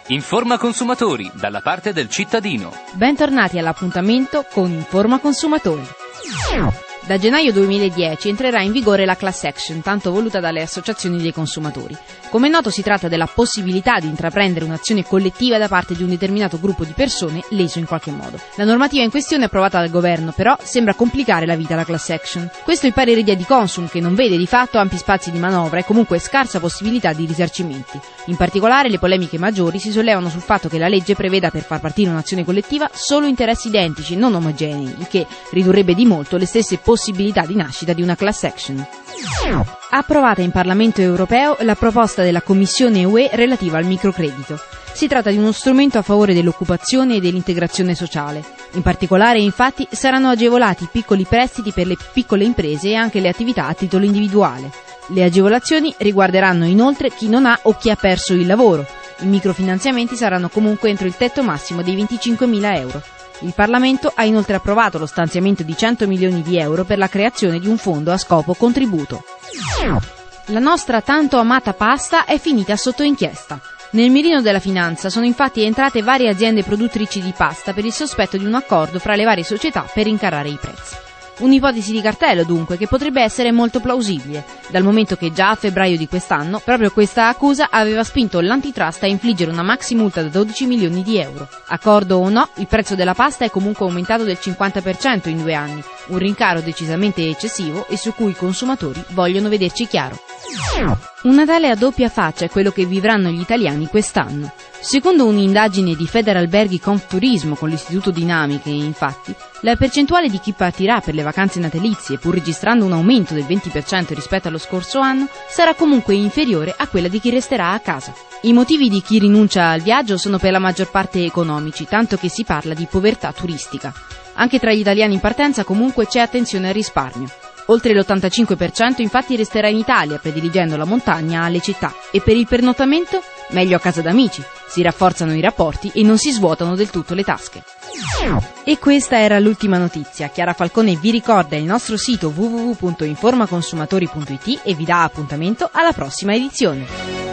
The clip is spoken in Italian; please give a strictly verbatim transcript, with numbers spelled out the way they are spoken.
Informa Consumatori, dalla parte del cittadino. Bentornati all'appuntamento con Informa Consumatori. Da gennaio duemiladieci entrerà in vigore la class action, tanto voluta dalle associazioni dei consumatori. Come è noto, si tratta della possibilità di intraprendere un'azione collettiva da parte di un determinato gruppo di persone leso in qualche modo. La normativa in questione, approvata dal governo, però sembra complicare la vita alla class action. Questo è il parere di Adiconsum, che non vede di fatto ampi spazi di manovra e comunque scarsa possibilità di risarcimenti. In particolare, le polemiche maggiori si sollevano sul fatto che la legge preveda per far partire un'azione collettiva solo interessi identici, non omogenei, il che ridurrebbe di molto le stesse possibilità di nascita di una class action. Approvata in Parlamento europeo la proposta della Commissione U E relativa al microcredito. Si tratta di uno strumento a favore dell'occupazione e dell'integrazione sociale. In particolare, infatti, saranno agevolati i piccoli prestiti per le piccole imprese e anche le attività a titolo individuale. Le agevolazioni riguarderanno inoltre chi non ha o chi ha perso il lavoro. I microfinanziamenti saranno comunque entro il tetto massimo dei venticinquemila euro. Il Parlamento ha inoltre approvato lo stanziamento di cento milioni di euro per la creazione di un fondo a scopo contributo. La nostra tanto amata pasta è finita sotto inchiesta. Nel mirino della finanza sono infatti entrate varie aziende produttrici di pasta per il sospetto di un accordo fra le varie società per incarrare i prezzi. Un'ipotesi di cartello, dunque, che potrebbe essere molto plausibile, dal momento che già a febbraio di quest'anno proprio questa accusa aveva spinto l'antitrust a infliggere una maxi multa da dodici milioni di euro. Accordo o no, il prezzo della pasta è comunque aumentato del cinquanta per cento in due anni, un rincaro decisamente eccessivo e su cui i consumatori vogliono vederci chiaro. Un Natale a doppia faccia è quello che vivranno gli italiani quest'anno. Secondo un'indagine di Federalberghi Confturismo con l'Istituto Dinamiche, infatti, la percentuale di chi partirà per le vacanze natalizie, pur registrando un aumento del venti per cento rispetto allo scorso anno, sarà comunque inferiore a quella di chi resterà a casa. I motivi di chi rinuncia al viaggio sono per la maggior parte economici, tanto che si parla di povertà turistica. Anche tra gli italiani in partenza comunque c'è attenzione al risparmio. Oltre l'ottantacinque per cento infatti resterà in Italia, prediligendo la montagna alle città. E per il pernottamento? Meglio a casa d'amici. Si rafforzano i rapporti e non si svuotano del tutto le tasche. E questa era l'ultima notizia. Chiara Falcone vi ricorda il nostro sito w w w punto informaconsumatori punto i t e vi dà appuntamento alla prossima edizione.